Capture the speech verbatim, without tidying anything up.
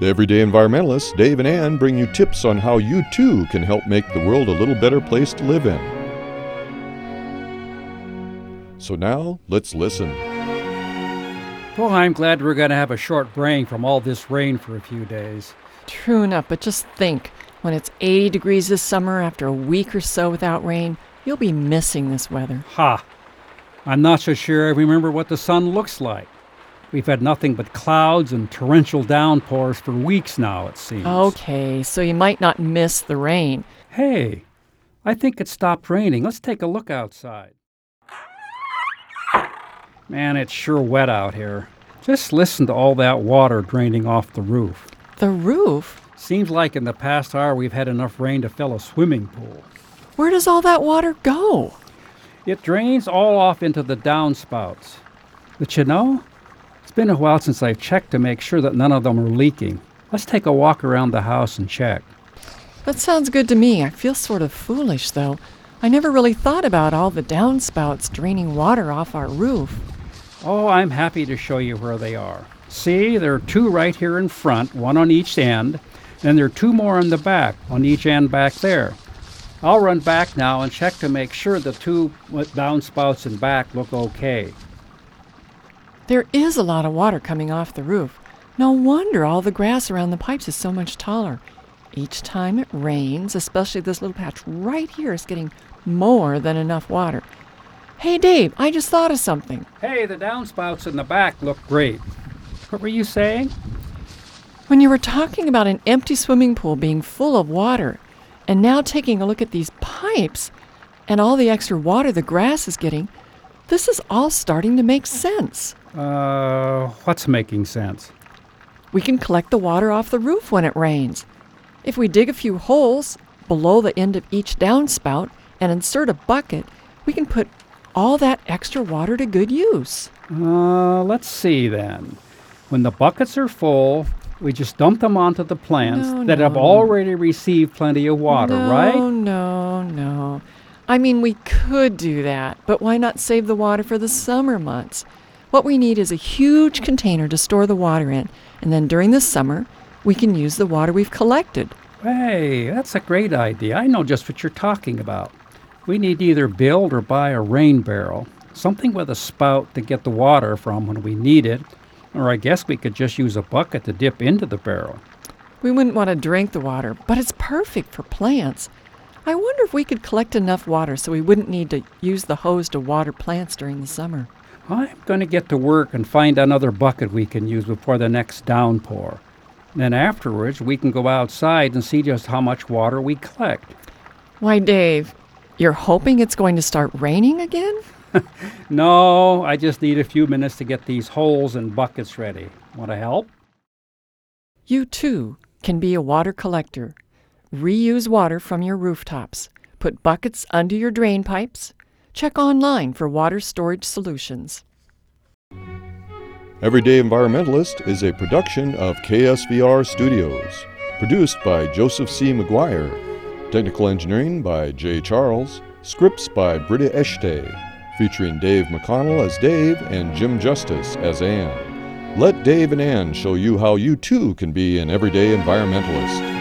The Everyday Environmentalists, Dave and Ann, bring you tips on how you too can help make the world a little better place to live in. So now, let's listen. Well, I'm glad we're going to have a short break from all this rain for a few days. True enough, but just think, when it's eighty degrees this summer after a week or so without rain, you'll be missing this weather. Ha! I'm not so sure I remember what the sun looks like. We've had nothing but clouds and torrential downpours for weeks now, it seems. Okay, so you might not miss the rain. Hey, I think it stopped raining. Let's take a look outside. Man, it's sure wet out here. Just listen to all that water draining off the roof. The roof? Seems like in the past hour we've had enough rain to fill a swimming pool. Where does all that water go? It drains all off into the downspouts. But you know, it's been a while since I've checked to make sure that none of them are leaking. Let's take a walk around the house and check. That sounds good to me. I feel sort of foolish, though. I never really thought about all the downspouts draining water off our roof. Oh, I'm happy to show you where they are. See, there are two right here in front, one on each end, and there are two more in the back, on each end back there. I'll run back now and check to make sure the two downspouts in back look okay. There is a lot of water coming off the roof. No wonder all the grass around the pipes is so much taller. Each time it rains, especially this little patch right here, is getting more than enough water. Hey, Dave, I just thought of something. Hey, the downspouts in the back look great. What were you saying? When you were talking about an empty swimming pool being full of water, and now taking a look at these pipes and all the extra water the grass is getting, this is all starting to make sense. Uh, what's making sense? We can collect the water off the roof when it rains. If we dig a few holes below the end of each downspout and insert a bucket, we can put all that extra water to good use. Uh, let's see then. When the buckets are full, we just dump them onto the plants no, that no, have no. already received plenty of water, no, right? No, no, no. I mean, we could do that, but why not save the water for the summer months? What we need is a huge container to store the water in, and then during the summer, we can use the water we've collected. Hey, that's a great idea. I know just what you're talking about. We need to either build or buy a rain barrel, something with a spout to get the water from when we need it, or I guess we could just use a bucket to dip into the barrel. We wouldn't want to drink the water, but it's perfect for plants. I wonder if we could collect enough water so we wouldn't need to use the hose to water plants during the summer. I'm going to get to work and find another bucket we can use before the next downpour. Then afterwards, we can go outside and see just how much water we collect. Why, Dave, you're hoping it's going to start raining again? No, I just need a few minutes to get these holes and buckets ready. Want to help? You, too, can be a water collector. Reuse water from your rooftops. Put buckets under your drain pipes. Check online for water storage solutions. Everyday Environmentalist is a production of K S V R Studios. Produced by Joseph C. McGuire. Technical engineering by Jay Charles. Scripts by Britta Eshte. Featuring Dave McConnell as Dave and Jim Justice as Ann. Let Dave and Ann show you how you too can be an everyday environmentalist.